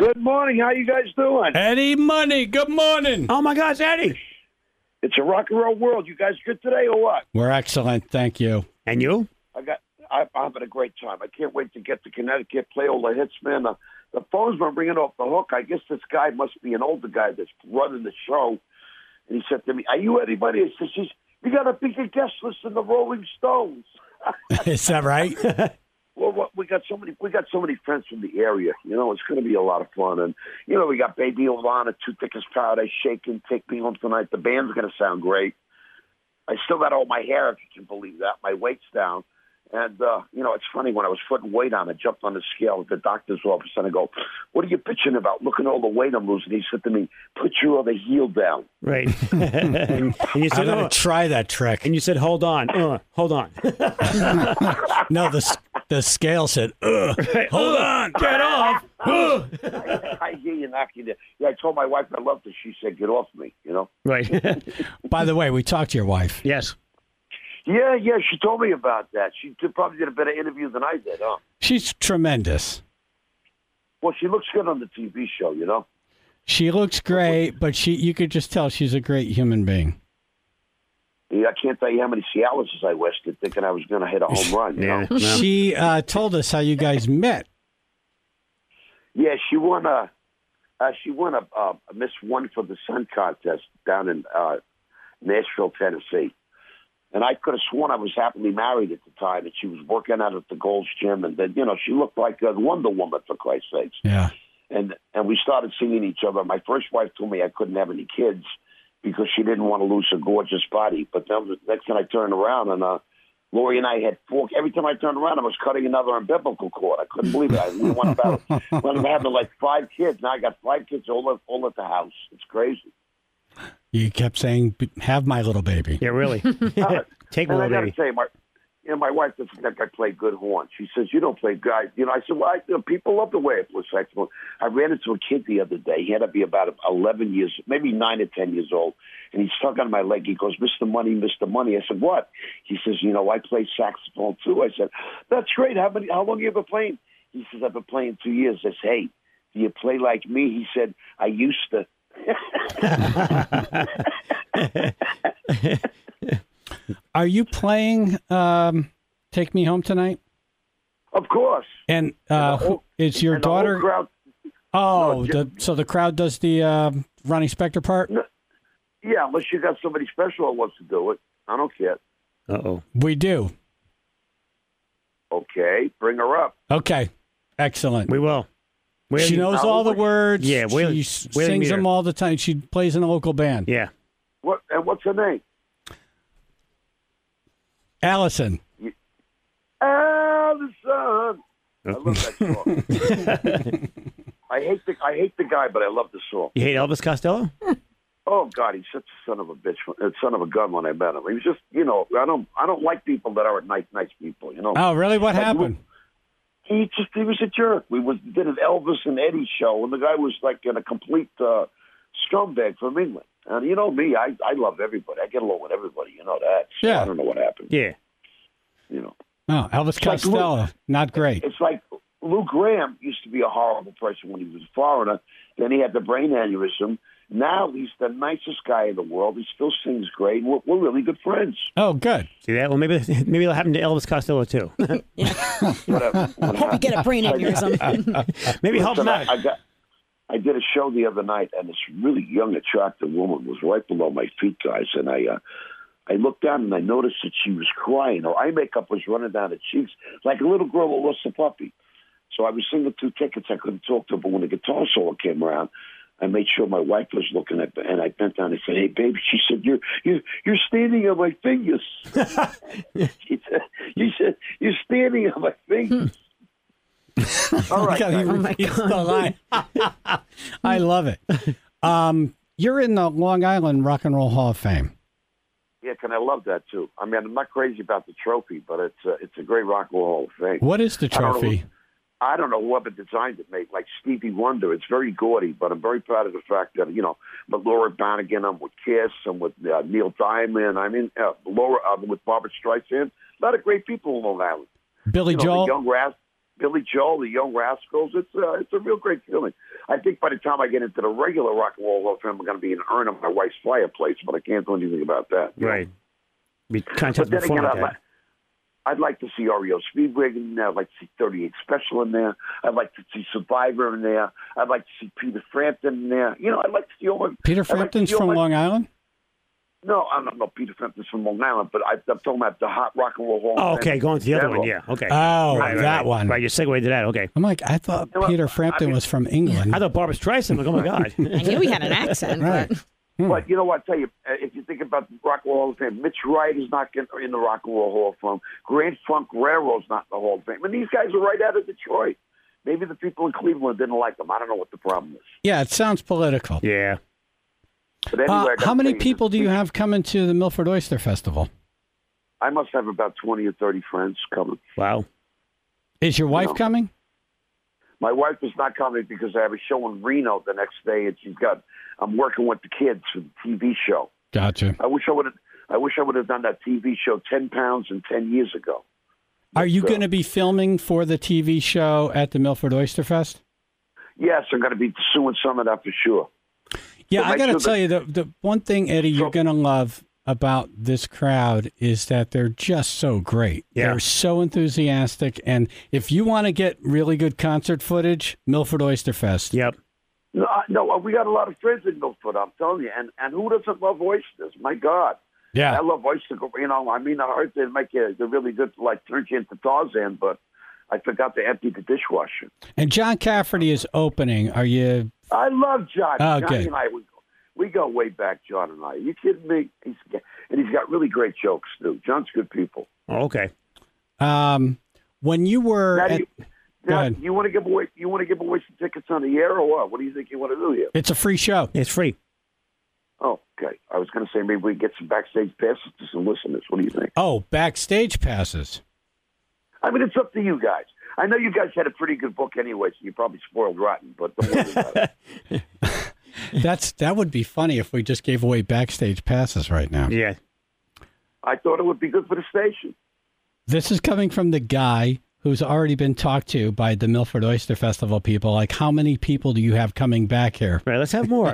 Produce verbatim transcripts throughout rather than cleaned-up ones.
Good morning. How you guys doing? Eddie Money, good morning. Oh, my gosh, Eddie. It's a rock and roll world. You guys good today or what? We're excellent, thank you. And you? I got. I, I'm having a great time. I can't wait to get to Connecticut, play all the hits, man. The, the phone's been ringing off the hook. I guess this guy must be an older guy that's running the show. And he said to me, "Are you anybody?" I said, "You got a bigger guest list than the Rolling Stones." Is that right? Well, what, we got so many. We got so many friends from the area. You know, it's going to be a lot of fun. And you know, we got Baby Olana, Two Thick as Paradise, Shakin', Take Me Home Tonight. The band's going to sound great. I still got all my hair, if you can believe that. My weight's down. And, uh, you know, it's funny, when I was putting weight on, I jumped on the scale at the doctor's office, and I go, "What are you bitching about? Look at all the weight I'm losing." He said to me, "Put your other heel down." Right. and, and you said, I'm going oh. to try that trick. And you said, hold on. Uh, hold on. No, the the scale said, Ugh, hold on. Get off. I, I hear you knocking it. Yeah, I told my wife I loved her. She said, "Get off me," you know? Right. By the way, we talked to your wife. Yes. Yeah, yeah, she told me about that. She did, probably did a better interview than I did, huh? She's tremendous. Well, she looks good on the T V show, you know? She looks great, but she you could just tell she's a great human being. Yeah, I can't tell you how many Cialises I wasted thinking I was going to hit a home run, you Yeah. know? No. She uh, told us how you guys met. Yeah, she won a uh, she won a, uh, a Miss One for the Sun contest down in uh, Nashville, Tennessee, and I could have sworn I was happily married at the time, and she was working out at the Gold's Gym, and then you know she looked like a Wonder Woman, for Christ's sakes. Yeah. And and we started seeing each other. My first wife told me I couldn't have any kids because she didn't want to lose her gorgeous body. But then the next time I turned around, and uh, Lori and I had four. Every time I turned around, I was cutting another umbilical cord. I couldn't believe it. I we went about went about having like five kids. Now I got five kids all at, all at the house. It's crazy. You kept saying, "Have my little baby." Yeah, really. Take a And I little got to baby. say, my you know, my wife doesn't think I play good horn. She says, "You don't play good." You know, I said, "Well, I, you know, people love the way I play saxophone." I ran into a kid the other day. He had to be about eleven years, maybe nine or ten years old, and he's stuck on my leg. He goes, "Mister Money, Mister Money." I said, "What?" He says, "You know, I play saxophone too." I said, "That's great. How many? How long have you been playing?" He says, "I've been playing two years." I said, "Hey, do you play like me?" He said, "I used to." Are you playing um, "Take Me Home Tonight"? Of course. And uh, the whole- who, is your and the whole daughter? crowd- Oh, No, the, so the crowd does the uh, Ronnie Spector part? No. Yeah, unless you got somebody special that wants to do it. I don't care. Uh-oh. We do. Okay, bring her up. Okay, excellent. We will. Where she you- knows all the words. Yeah, where- she s- where you sings meet her. them all the time. She plays in a local band. Yeah. What and what's her name? Allison. Allison. I love that song. I hate the I hate the guy, but I love the song. You hate Elvis Costello? Oh God, he's such a son of a bitch, a son of a gun when I met him. He was just, you know, I don't I don't like people that aren't nice nice people. You know. Oh, really? What Like, happened? He just he was a jerk. We was did an Elvis and Eddie show, and the guy was like in a complete uh, scumbag from England. And you know me, I I love everybody. I get along with everybody. You know that. So Yeah. I don't know what happened. Yeah. You know. Oh, Elvis It's like Costello. Not great. It's like Lou Graham used to be a horrible person when he was a foreigner. Then he had the brain aneurysm. Now he's the nicest guy in the world. He still sings great. We're, we're really good friends. Oh, good. See that? Well, maybe maybe it'll happen to Elvis Costello, too. Whatever. Hope you get a brain aneurysm. Maybe help him Listen, out. I, I got. I did a show the other night, and this really young, attractive woman was right below my feet, guys. And I, uh, I looked down and I noticed that she was crying. Her eye makeup was running down her cheeks like a little girl that lost a puppy. So I was singing two tickets. I couldn't talk to her, but when the guitar solo came around, I made sure my wife was looking at me, and I bent down and said, "Hey, baby," she said, "You're you're you're standing on my fingers." she said, "You said you're standing on my fingers." All right, God, he guys. repeats the line. I love it. Um, you're in the Long Island Rock and Roll Hall of Fame. Yeah, and I love that too. I mean, I'm not crazy about the trophy, but it's a, it's a great rock and roll Hall of Fame. What is the I don't know trophy? who- I don't know whoever designed it, mate. Like Stevie Wonder, it's very gaudy, but I'm very proud of the fact that you know, but Laura Bannigan, I'm with Kiss, I'm with uh, Neil Diamond, I mean, uh, Laura, I'm with Barbara Streisand. A lot of great people in Long Island. Billy You know, Joel. the young Ras- Billy Joel, the Young Rascals. It's uh, it's a real great feeling. I think by the time I get into the regular Rock and Roll Hall of Fame, I'm going to be an urn of my wife's fireplace, but I can't do anything about that. Right. Be kind But of then before again, like I'd, that. li- I'd like to see R E O Speedwagon in there. I'd like to see thirty-eight Special in there. I'd like to see Survivor in there. I'd like to see Peter Frampton in there. You know, I'd like to see all my... Peter I'd like to Frampton's see all from my- Long Island? No, I'm not. No, Peter Frampton's from Long Island, but I, I'm talking about the Hot Rock and Roll Hall Oh, of Fame. okay. Going to the other one. General. Yeah. Okay. Oh, right, right, that right. one. Right. You segued to that. Okay. I'm like, I thought You know, Peter I Frampton mean- was from England. I thought Barbara Streisand. Like, oh my God. I knew he had an accent, Right. but But you know what? I tell you, uh, if you think about the Rock and Roll Hall of Fame, Mitch Wright is not in in the Rock and Roll Hall of Fame. Grand Funk Railroad's not in the Hall of Fame. And these guys are right out of Detroit. Maybe the people in Cleveland didn't like them. I don't know what the problem is. Yeah, it sounds political. Yeah. But anyway, Uh, I gotta how many tell you, people do you have coming to the Milford Oyster Festival? I must have about twenty or thirty friends coming. Wow. Is your wife No. coming? My wife is not coming because I have a show in Reno the next day, and she's got. I'm working with the kids for the T V show. Gotcha. I wish I would have. I wish I would have done that T V show ten pounds and ten years ago. Are you So- going to be filming for the T V show at the Milford Oyster Fest? Yes, I'm going to be suing some of that for sure. Yeah, So I make got to sure tell that- you, the, the one thing, Eddie, you're So- going to love about this crowd is that they're just so great. Yeah. They're so enthusiastic. And if you want to get really good concert footage, Milford Oyster Fest. Yep. No, I- no, we got a lot of friends in Milford. I'm telling you, and and who doesn't love oysters? My God, Yeah. I love oysters. You know, I mean, I heard they make you, they're really good to like turn you into Tarzan, but I forgot to empty the dishwasher. And John Cafferty is opening. Are you? I love John. Oh, Johnny good. and I, we, we go way back, John and I. Are you kidding me? He's and he's got really great jokes too. John's good people. Oh, okay. Um, when you were Now, at, you, go now, ahead. you want to give away? You want to give away some tickets on the air or what? What do you think you want to do here? It's a free show. It's free. Oh, okay. I was going to say maybe we get some backstage passes to some listeners. What do you think? Oh, backstage passes. I mean, it's up to you guys. I know you guys had a pretty good book anyway, so you probably spoiled rotten. But don't worry about it. That's that would be funny if we just gave away backstage passes right now. Yeah. I thought it would be good for the station. This is coming from the guy who's already been talked to by the Milford Oyster Festival people. Like, how many people do you have coming back here? Right. Let's have more.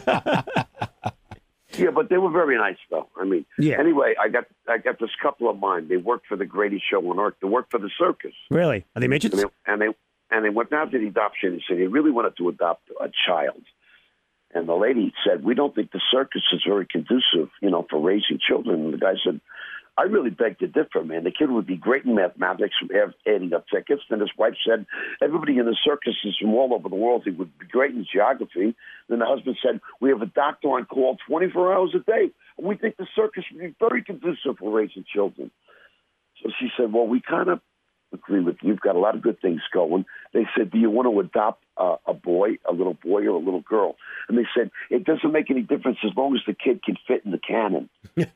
Yeah, but they were very nice, though. I mean, Yeah. Anyway, I got I got this couple of mine. They worked for the greatest show on earth. They worked for the circus, Really? Are they and midgets? they and they, and they went down to the adoption and said they really wanted to adopt a child. And the lady said, "We don't think the circus is very conducive, you know, for raising children." And the guy said, "I really beg to differ, man. The kid would be great in mathematics from add- adding up tickets." Then his wife said, "Everybody in the circus is from all over the world. He would be great in geography." Then the husband said, "We have a doctor on call twenty-four hours a day. And we think the circus would be very conducive for raising children." So she said, "Well, we kind of agree with you. You've got a lot of good things going." They said, "Do you want to adopt uh, a boy, a little boy, or a little girl?" And they said, "It doesn't make any difference as long as the kid can fit in the cannon."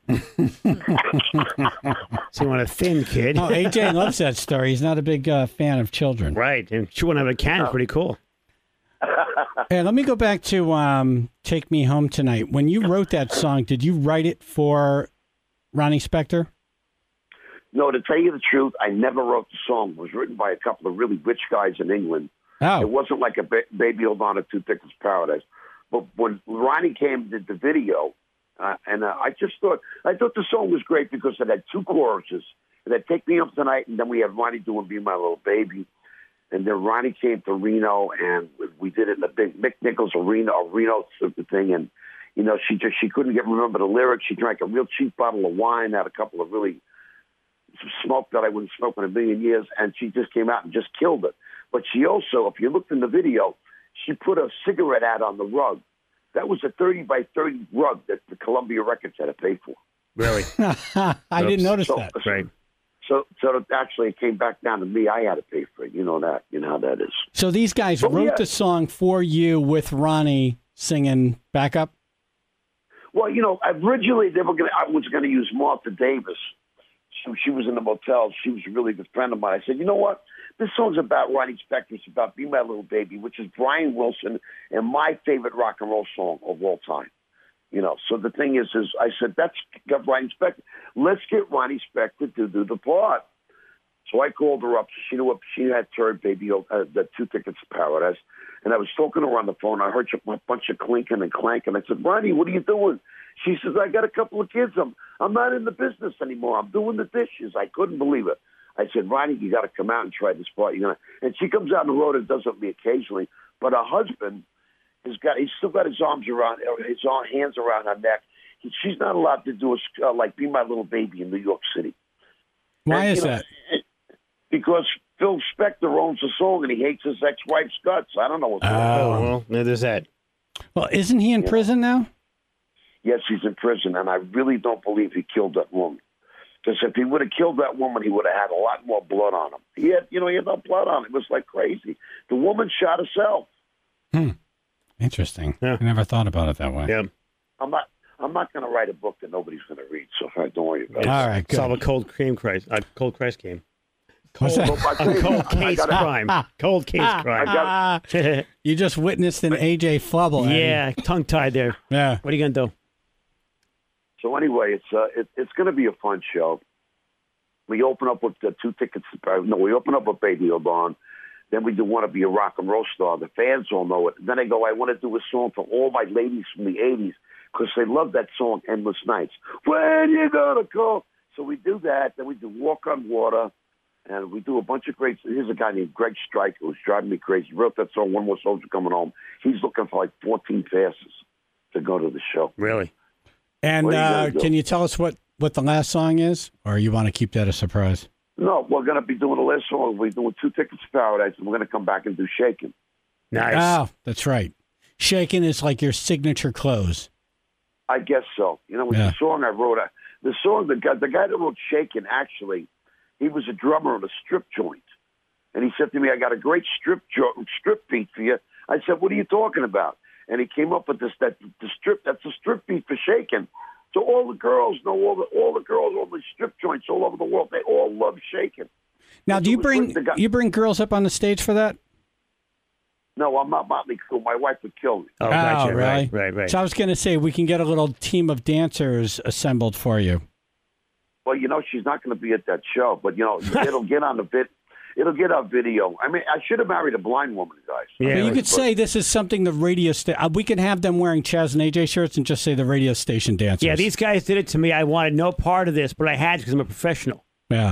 So you want a thin kid. Oh, A J loves that story. He's not a big uh, fan of children. Right. And she want to have a cannon. Pretty cool. Hey, let me go back to um, Take Me Home Tonight. When you wrote that song, did you write it for Ronnie Spector? No, to tell you the truth, I never wrote the song. It was written by a couple of really rich guys in England. It Oh, wasn't like a ba- Baby Hold On to Two Tickets to Paradise. But when Ronnie came and did the video, uh, and uh, I just thought, I thought the song was great because it had two choruses. It had Take Me Home Tonight, and then we had Ronnie doing Be My Little Baby. And then Ronnie came to Reno, and we did it in the big Mick Nichols arena, a Reno sort of thing. And, you know, she just, she couldn't get remember the lyrics. She drank a real cheap bottle of wine, had a couple of really smoke that I wouldn't smoke in a million years, and she just came out and just killed it. But she also, if you looked in the video, she put a cigarette ad on the rug. That was a thirty by thirty rug that the Columbia Records had to pay for. Really? I didn't notice So, that. Right. so, so actually it came back down to me. I had to pay for it. You know that. You know how that is. So these guys Oh, wrote yeah. the song for you with Ronnie singing backup? Well, you know, originally they were going. I was going to use Martha Davis. So she was in the motel. She was a really good friend of mine. I said, you know what? This song's about Ronnie Spector. It's about Be My Little Baby, which is Brian Wilson and my favorite rock and roll song of all time. You know, so the thing is, is I said, that's got Ronnie Spector. Let's get Ronnie Spector to do the part. So I called her up. She knew what she had third baby, uh, the two tickets to paradise. And I was talking to her on the phone. I heard a bunch of clinking and clanking. I said, Ronnie, what are you doing? She says, I got a couple of kids. I'm I'm not in the business anymore. I'm doing the dishes. I couldn't believe it. I said, Ronnie, you got to come out and try this part. You know, and she comes out on the road and does it with me occasionally. But her husband has got, he's still got his arms around, his hands around her neck. He, she's not allowed to do a, uh, like Be My Little Baby in New York City. Why and, is you know, that? Because Phil Spector owns the song and he hates his ex-wife's guts. I don't know what's going Oh, on. well, no, there's that. Well, isn't he in Yeah. prison now? Yes, he's in prison, and I really don't believe he killed that woman. Because if he would have killed that woman, he would have had a lot more blood on him. He had, you know, he had no blood on him. It was like crazy. The woman shot herself. Hmm. Interesting. Yeah. I never thought about it that way. Yeah. I'm not. I'm not going to write a book that nobody's going to read. So don't worry about it. All right, good. Solve a cold cream crisis. A cold Christ game. What's that? Well, I tell A you, cold I case gotta- crime. Cold case I crime. got. You just witnessed an A J Flubble. Eddie. yeah, tongue tied there. Yeah. What are you gonna do? So anyway, it's uh, it, it's going to be a fun show. We open up with the two tickets. Uh, no, we open up with Baby Obon. Then we do Want to Be a Rock and Roll Star. The fans all know it. Then I go, I want to do a song for all my ladies from the eighties because they love that song, Endless Nights. When you gonna call? So we do that. Then we do Walk on Water. And we do a bunch of great. Here's a guy named Greg Stryker who's driving me crazy. He wrote that song, One More Soldier Coming Home. He's looking for like fourteen passes to go to the show. Really? And What are you uh, gonna do? can you tell us what, what the last song is? Or you want to keep that a surprise? No, we're going to be doing the last song. We're doing Two Tickets to Paradise, and we're going to come back and do Shakin'. Nice. Oh, that's right. Shaken is like your signature close. I guess so. You know, it's Yeah. the song I wrote. uh, The song, the guy, the guy that wrote Shakin', actually, he was a drummer of a strip joint. And he said to me, I got a great strip jo- strip beat for you. I said, what are you talking about? And he came up with this, that the strip, that's a strip beat for Shakin'. So all the girls know, all the, all the girls, all the strip joints all over the world, they all love Shakin'. Now, do you So we bring put the guy- you bring girls up on the stage for that? No, I'm not Motley Crue. My wife would kill me. Oh, gotcha. really? Right, right, right. So I was going to say we can get a little team of dancers assembled for you. Well, you know, she's not going to be at that show, but, you know, it'll get on the vid. It'll get on video. I mean, I should have married a blind woman, guys. Yeah. But you right. could say this is something the radio station. Uh, we can have them wearing Chaz and A J shirts and just say the radio station dancers. Yeah, these guys did it to me. I wanted no part of this, but I had to because I'm a professional. Yeah.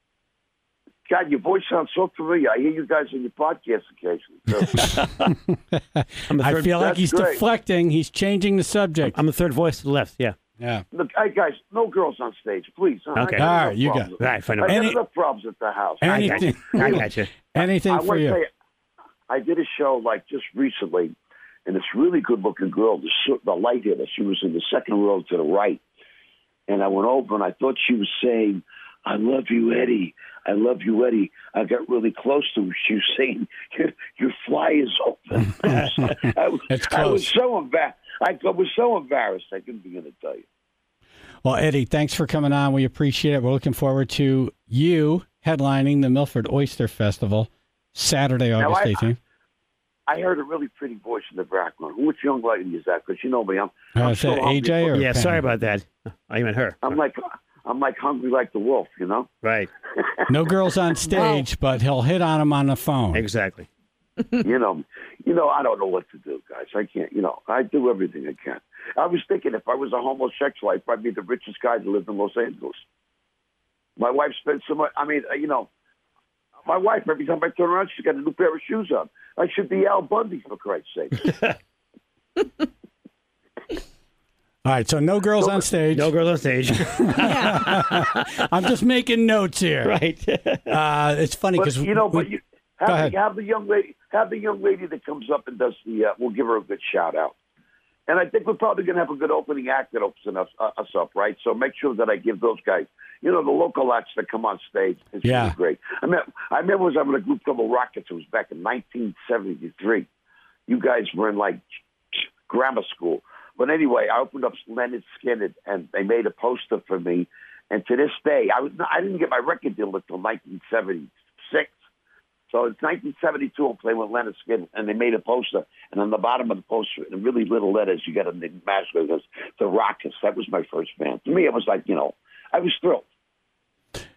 God, your voice sounds so familiar. I hear you guys on your podcast occasionally. So. I'm the I third, feel like That's he's great. deflecting. He's changing the subject. I'm the third voice to the left. Yeah. Yeah. Look, hey, guys, no girls on stage, please. huh? Okay. I got All enough right, you got- problems. Right, fine. I got Any- enough problems at the house. I got Anything, you. I got you. anything I for want to you. say, I did a show like just recently, and this really good-looking girl, the, su- the light hitter, she was in the second row to the right, and I went over and I thought she was saying, "I love you, Eddie. I love you, Eddie." I got really close to her. She was saying, "Your, your fly is open." I, was, It's I was close. so embarrassed. I was so embarrassed. I couldn't begin to tell you. Well, Eddie, thanks for coming on. We appreciate it. We're looking forward to you headlining the Milford Oyster Festival Saturday, Now, August I- eighteenth. I heard a really pretty voice in the background. Which young lady is that? Because you know me, I'm. Uh, I'm is so that hungry A J for- or Yeah, Pam? sorry about that. I meant her. I'm like, I'm like hungry like the wolf, you know. Right. No girls on stage, but he'll hit on them on the phone. Exactly. you know, you know, I don't know what to do, guys. I can't, you know, I do everything I can. I was thinking if I was a homosexual, I'd probably be the richest guy that lived in Los Angeles. My wife spent so much. I mean, uh, you know, my wife every time I turn around, she's got a new pair of shoes on. I should be Al Bundy for Christ's sake. All right, so no girls on stage. No girls on stage. I'm just making notes here. Right. Uh, it's funny But because you know, but you Go have ahead. the, have the young lady, have the young lady that comes up and does the. Uh, we'll give her a good shout out. And I think we're probably going to have a good opening act that opens us, uh, us up, right? So make sure that I give those guys, you know, the local acts that come on stage. It's Yeah. really great. I mean, I remember I was having a group called the Rockets. It was back in nineteen seventy-three. You guys were in, like, grammar school. But anyway, I opened up Leonard Skinner, and they made a poster for me. And to this day, I was I didn't get my record deal until nineteen seventy-six. So it's nineteen seventy-two, I'm playing with Leonard Skinner, and they made a poster. And on the bottom of the poster, in really little letters, you got a mascot that goes, the Rockets. That was my first band. To me, it was like, you know, I was thrilled.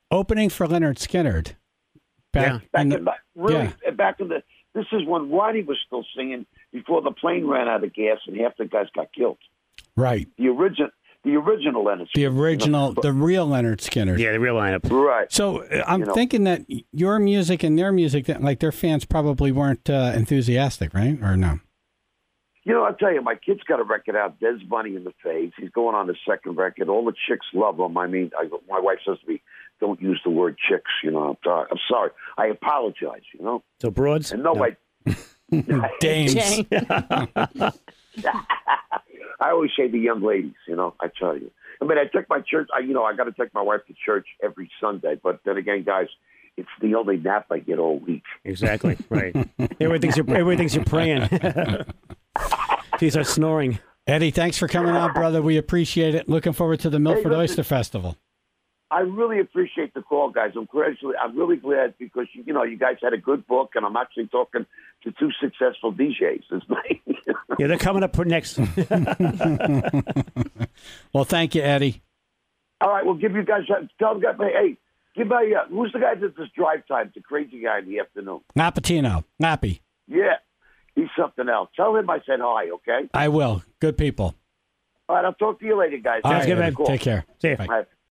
opening for Leonard Skinner. Back Back in in, the, really, yeah. back in the. This is when Ronnie was still singing before the plane ran out of gas and half the guys got killed. right. The original, the original Leonard. The Skinner, original, you know? the real Leonard Skinner. Yeah, the real lineup. Right. So uh, I'm You know. thinking that your music and their music, that like their fans probably weren't uh, enthusiastic, right? Or no? You know, I'll tell you, my kid's got a record out, Des Bunny in the Face. He's going on the second record. All the chicks love him. I mean, I, my wife says to me, don't use the word chicks, you know. I'm sorry. I'm sorry. I apologize, you know. So broads? And nobody. Dames. Jay. I always say the young ladies, you know, I tell you. I mean, I take my church, I, you know, I got to take my wife to church every Sunday. But then again, guys, it's the only nap I get all week. Exactly, right. Everybody thinks you're, everybody thinks you're praying. She starts snoring. Eddie, thanks for coming out, brother. We appreciate it. Looking forward to the Milford listen. Oyster Festival. I really appreciate the call, guys. I'm gradually, I'm really glad because, you know, you guys had a good book, and I'm actually talking to two successful D Js this night. Yeah, they're coming up next. Well, thank you, Eddie. All right, we'll give you guys, tell the guy, hey, give my, uh, who's the guy that does drive time, the crazy guy in the afternoon? Napatino. Nappy. Yeah, he's something else. Tell him I said hi, okay? I will. Good people. All right, I'll talk to you later, guys. All Thanks right, for the Eddie. call. Take care. See ya. Bye. All right.